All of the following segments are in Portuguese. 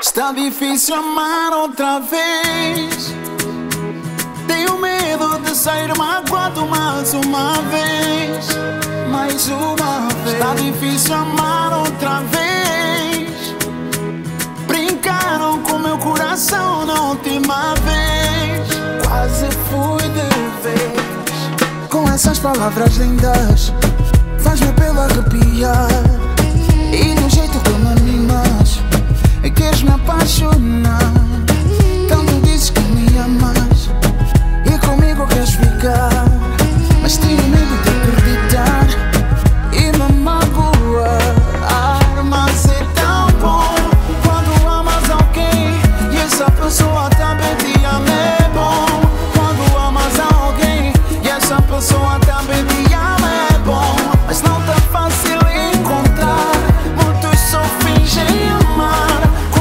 Está difícil amar outra vez. Tenho medo de sair magoado mais uma vez. Mais uma vez. Está difícil amar outra vez. Brincaram com meu coração na última vez. Quase fui de vez. Com essas palavras lindas faz-me pelo arrepiar. E no jeito que me mimas queres me apaixonar. Tanto dizes que me amas e comigo queres ficar, mas tenho medo de acreditar e me magoar. Mas é tão bom quando amas alguém e essa pessoa também te ama. É bom quando amas alguém e essa pessoa também te ama. É bom, mas não tá fácil encontrar. Muitos só fingem amar.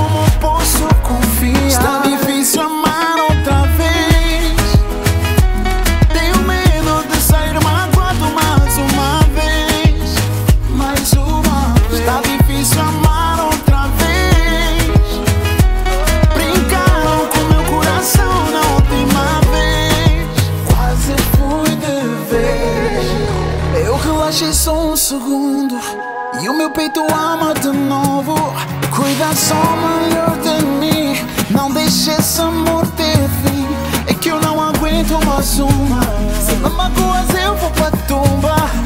Está difícil amar outra vez. Tenho medo de sair magoado mais uma vez. Mais uma vez. Está difícil amar outra vez. Brincaram com meu coração na última vez. Quase fui de vez. Eu relaxei só um segundo e o meu peito ama de novo. Cuida só melhor de mim. Não deixe esse amor ter fim. É que eu não aguento mais uma. Se me magoas eu vou pra tumba.